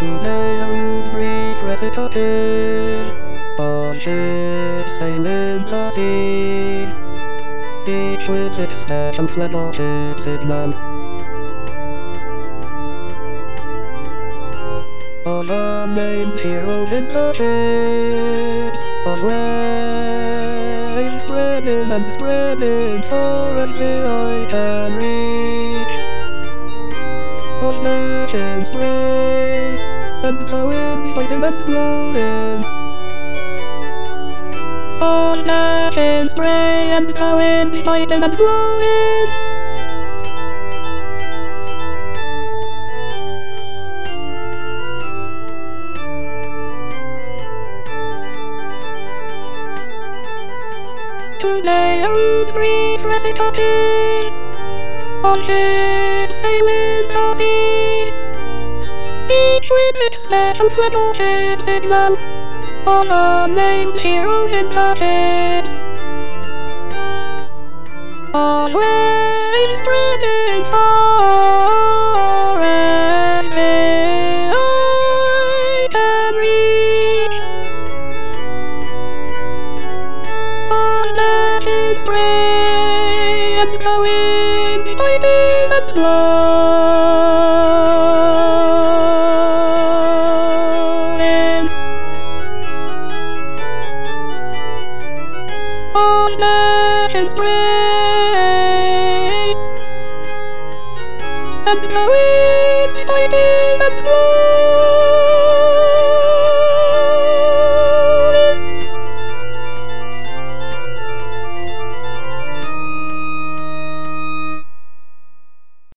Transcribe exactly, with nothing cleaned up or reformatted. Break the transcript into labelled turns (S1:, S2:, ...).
S1: Today I will refresh it again. All ships sailing the seas, each with its second level ship signal. All the main heroes in the ships, always spreading and spreading far as the eye can reach. All nations spray, and the winds fighting and blowing. All nations spray, and the winds fighting and blowing. Today I would refresh it again. All ships sailing the seas, each with its special little ship signal. All the named heroes in the ships, always spreading far as the eye can reach. All nations spray, and the winds fighting and blowing. All nations spray, and the winds fighting and blowing.